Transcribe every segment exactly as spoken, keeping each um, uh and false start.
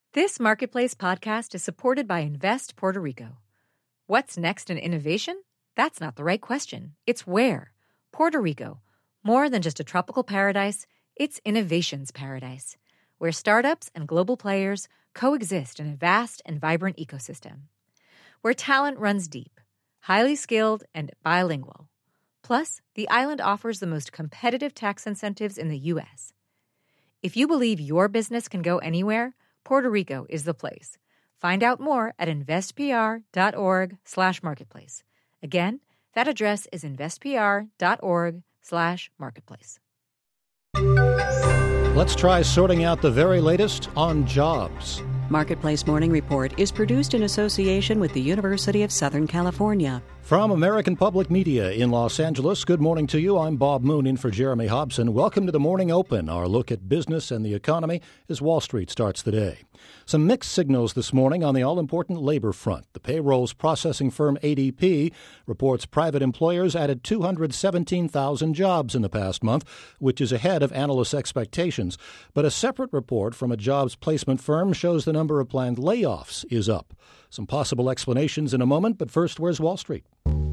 This Marketplace podcast is supported by Invest Puerto Rico. What's next in innovation? That's not the right question. It's where. Puerto Rico. More than just a tropical paradise, it's innovation's paradise, where startups and global players coexist in a vast and vibrant ecosystem. Where talent runs deep, highly skilled, and bilingual. Plus, the island offers the most competitive tax incentives in the U S. If you believe your business can go anywhere, Puerto Rico is the place. Find out more at investpr.org slash marketplace. Again, that address is investpr.org slash marketplace. Let's try sorting out the very latest on jobs. Marketplace Morning Report is produced in association with the University of Southern California. From American Public Media in Los Angeles, good morning to you. I'm Bob Moon in for Jeremy Hobson. Welcome to the Morning Open, our look at business and the economy as Wall Street starts the day. Some mixed signals this morning on the all-important labor front. The payrolls processing firm A D P reports private employers added two hundred seventeen thousand jobs in the past month, which is ahead of analysts' expectations. But a separate report from a jobs placement firm shows the number of planned layoffs is up. Some possible explanations in a moment, but first, where's Wall Street?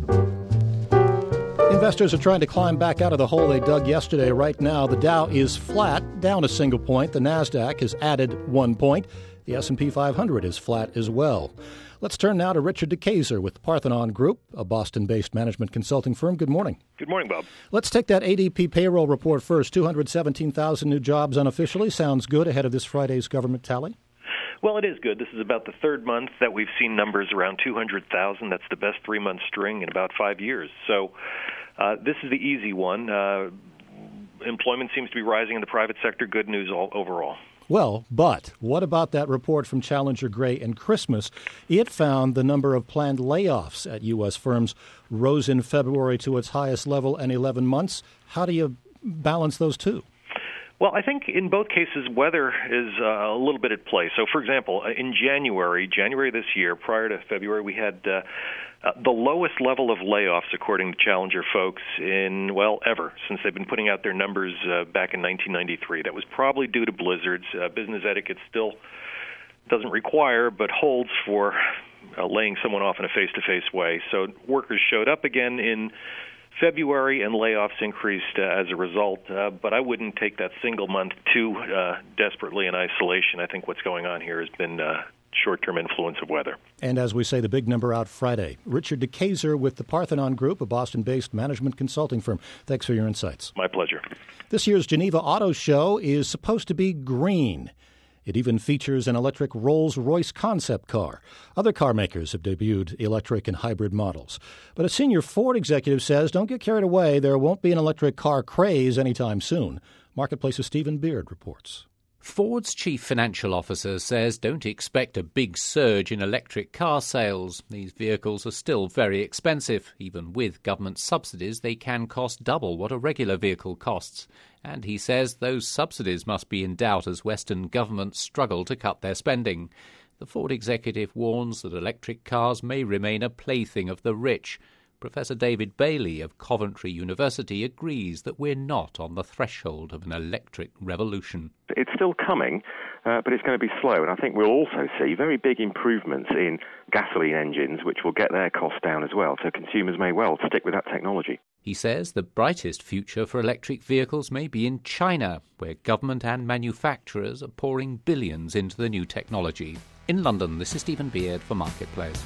Investors are trying to climb back out of the hole they dug yesterday. Right now, the Dow is flat, down a single point. The Nasdaq has added one point. The S and P five hundred is flat as well. Let's turn now to Richard DeKayser with Parthenon Group, a Boston-based management consulting firm. Good morning. Good morning, Bob. Let's take that A D P payroll report first. two hundred seventeen thousand new jobs unofficially. Sounds good ahead of this Friday's government tally. Well, it is good. This is about the third month that we've seen numbers around two hundred thousand. That's the best three-month string in about five years. So uh, this is the easy one. Uh, employment seems to be rising in the private sector. Good news all overall. Well, but what about that report from Challenger Gray and Christmas? It found the number of planned layoffs at U S firms rose in February to its highest level in eleven months. How do you balance those two? Well, I think in both cases, weather is uh, a little bit at play. So, for example, in January, January this year, prior to February, we had uh, uh, the lowest level of layoffs, according to Challenger folks, in, well, ever, since they've been putting out their numbers uh, back in nineteen ninety-three. That was probably due to blizzards. Uh, business etiquette still doesn't require, but holds for uh, laying someone off in a face-to-face way. So workers showed up again in February, and layoffs increased uh, as a result, uh, but I wouldn't take that single month too uh, desperately in isolation. I think what's going on here has been uh, short-term influence of weather. And as we say, the big number out Friday. Richard DeKayser with the Parthenon Group, a Boston-based management consulting firm. Thanks for your insights. My pleasure. This year's Geneva Auto Show is supposed to be green. It even features an electric Rolls-Royce concept car. Other car makers have debuted electric and hybrid models. But a senior Ford executive says, don't get carried away. There won't be an electric car craze anytime soon. Marketplace's Stephen Beard reports. Ford's chief financial officer says don't expect a big surge in electric car sales. These vehicles are still very expensive. Even with government subsidies, they can cost double what a regular vehicle costs. And he says those subsidies must be in doubt as Western governments struggle to cut their spending. The Ford executive warns that electric cars may remain a plaything of the rich. Professor David Bailey of Coventry University agrees that we're not on the threshold of an electric revolution. It's still coming, uh, but it's going to be slow. And I think we'll also see very big improvements in gasoline engines, which will get their costs down as well. So consumers may well stick with that technology. He says the brightest future for electric vehicles may be in China, where government and manufacturers are pouring billions into the new technology. In London, this is Stephen Beard for Marketplace.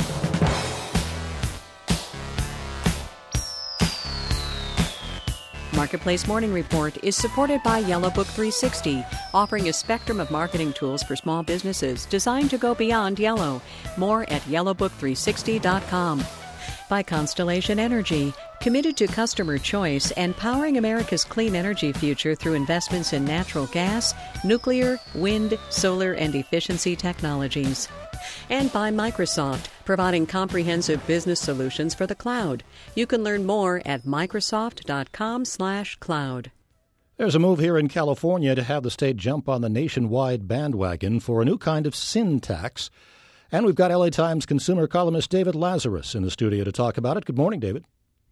Marketplace Morning Report is supported by Yellow Book three sixty, offering a spectrum of marketing tools for small businesses designed to go beyond yellow. More at yellow book three sixty dot com. By Constellation Energy, committed to customer choice and powering America's clean energy future through investments in natural gas, nuclear, wind, solar, and efficiency technologies. And by Microsoft, providing comprehensive business solutions for the cloud. You can learn more at microsoft dot com slash cloud. There's a move here in California to have the state jump on the nationwide bandwagon for a new kind of sin tax. And we've got L A Times consumer columnist David Lazarus in the studio to talk about it. Good morning, David.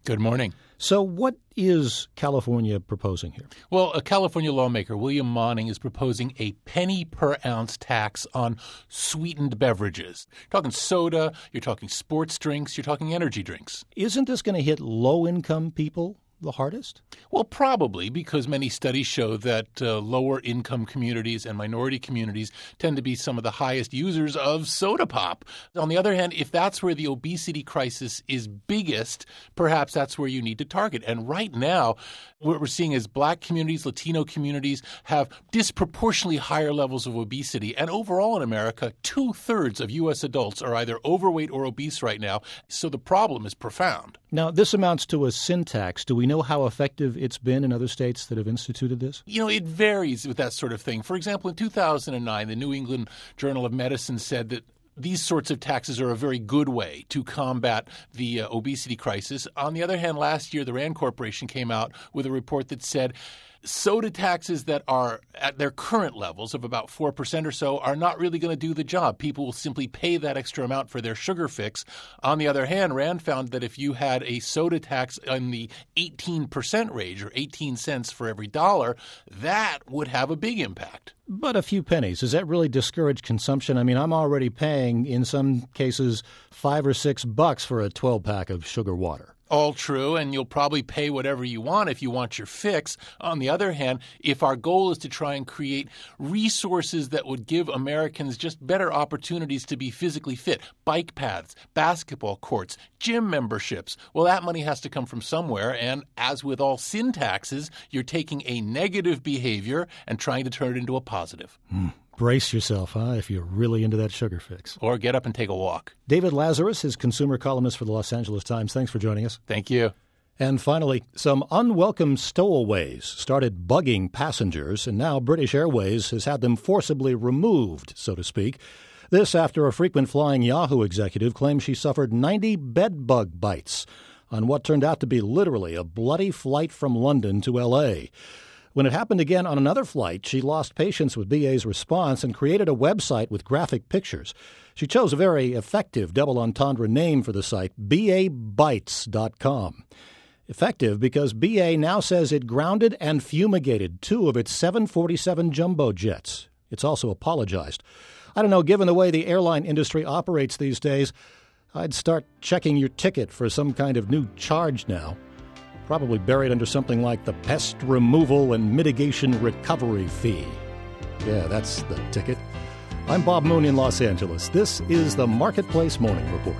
Good morning. So what is California proposing here? Well, a California lawmaker, William Monning, is proposing a penny per ounce tax on sweetened beverages. You're talking soda, you're talking sports drinks, you're talking energy drinks. Isn't this going to hit low-income people the hardest? Well, probably, because many studies show that uh, lower income communities and minority communities tend to be some of the highest users of soda pop. On the other hand, if that's where the obesity crisis is biggest, perhaps that's where you need to target. And right now, what we're seeing is black communities, Latino communities have disproportionately higher levels of obesity. And overall in America, two-thirds of U S adults are either overweight or obese right now. So the problem is profound. Now, this amounts to a sin tax. Do we know how effective it's been in other states that have instituted this? You know, it varies with that sort of thing. For example, in two thousand nine, the New England Journal of Medicine said that these sorts of taxes are a very good way to combat the uh, obesity crisis. On the other hand, last year, the Rand Corporation came out with a report that said soda taxes that are at their current levels of about four percent or so are not really going to do the job. People will simply pay that extra amount for their sugar fix. On the other hand, Rand found that if you had a soda tax in the eighteen percent range, or eighteen cents for every dollar, that would have a big impact. But a few pennies, does that really discourage consumption? I mean, I'm already paying, in some cases, five or six bucks for a twelve-pack of sugar water. All true, and you'll probably pay whatever you want if you want your fix. On the other hand, if our goal is to try and create resources that would give Americans just better opportunities to be physically fit, bike paths, basketball courts, gym memberships, well, that money has to come from somewhere. And as with all sin taxes, you're taking a negative behavior and trying to turn it into a positive. Mm. Brace yourself, huh, if you're really into that sugar fix. Or get up and take a walk. David Lazarus is consumer columnist for the Los Angeles Times. Thanks for joining us. Thank you. And finally, some unwelcome stowaways started bugging passengers, and now British Airways has had them forcibly removed, so to speak. This after a frequent flying Yahoo executive claimed she suffered ninety bed bug bites on what turned out to be literally a bloody flight from London to L A. When it happened again on another flight, she lost patience with B A's response and created a website with graphic pictures. She chose a very effective double entendre name for the site, B A bites dot com. Effective because B A now says it grounded and fumigated two of its seven forty-seven jumbo jets. It's also apologized. I don't know, given the way the airline industry operates these days, I'd start checking your ticket for some kind of new charge now. Probably buried under something like the Pest Removal and Mitigation Recovery Fee. Yeah, that's the ticket. I'm Bob Moon in Los Angeles. This is the Marketplace Morning Report.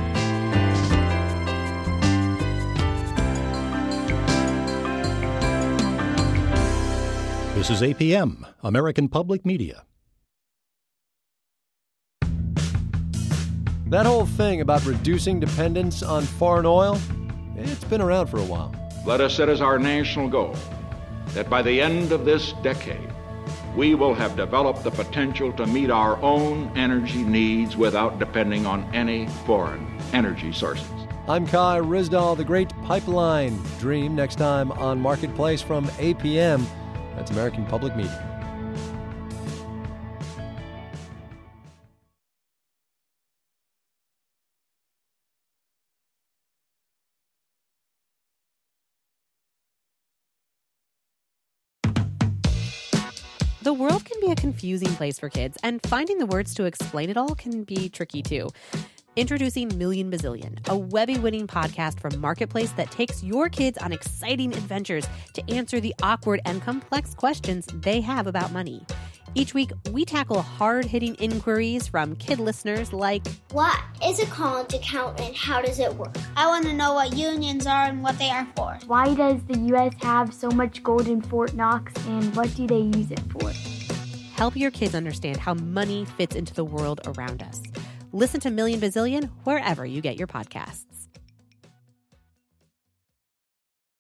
This is A P M, American Public Media. That whole thing about reducing dependence on foreign oil, it's been around for a while. Let us set as our national goal that by the end of this decade, we will have developed the potential to meet our own energy needs without depending on any foreign energy sources. I'm Kai Ryssdal, the great pipeline dream, next time on Marketplace from A P M. That's American Public Media. The world can be a confusing place for kids, and finding the words to explain it all can be tricky too. Introducing Million Bazillion, a Webby-winning podcast from Marketplace that takes your kids on exciting adventures to answer the awkward and complex questions they have about money. Each week, we tackle hard-hitting inquiries from kid listeners like, what is a college account and how does it work? I want to know what unions are and what they are for. Why does the U S have so much gold in Fort Knox and what do they use it for? Help your kids understand how money fits into the world around us. Listen to Million Bazillion wherever you get your podcasts.